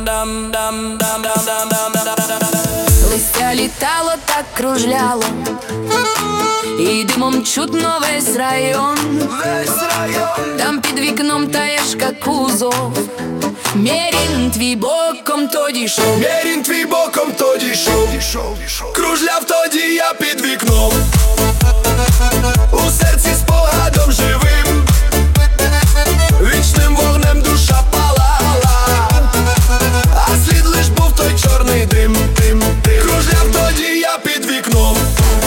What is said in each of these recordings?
Листя літало, так кружляло, і димом чутно весь район. Там під вікном таєшка кузов. Мерін твій боком тоді йшов. Мерін твій боком тоді йшов. Кружляв тоді я під вікном. У серці спогадом живим, вічним вогнем душа палала, а слід лиш був той чорний дим. Кружляв тоді я під вікном.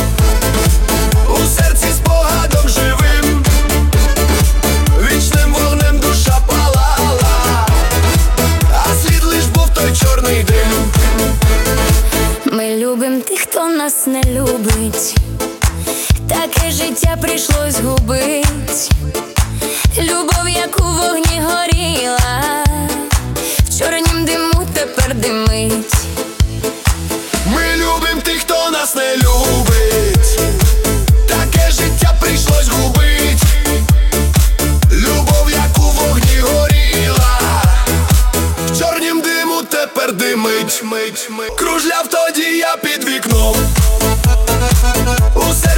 У серці спогадом живим, вічним вогнем душа палала, а слід лиш був той чорний дим. Ми любим тих, хто нас не любить. Таке життя прийшлось губить. Любов, як у вогні горіла, в чорнім диму тепер димить. Ми любим тих, хто нас не любить. Таке життя прийшлось губить. Любов, як у вогні горіла, в чорнім диму тепер димить. Кружляв тоді я під вікном.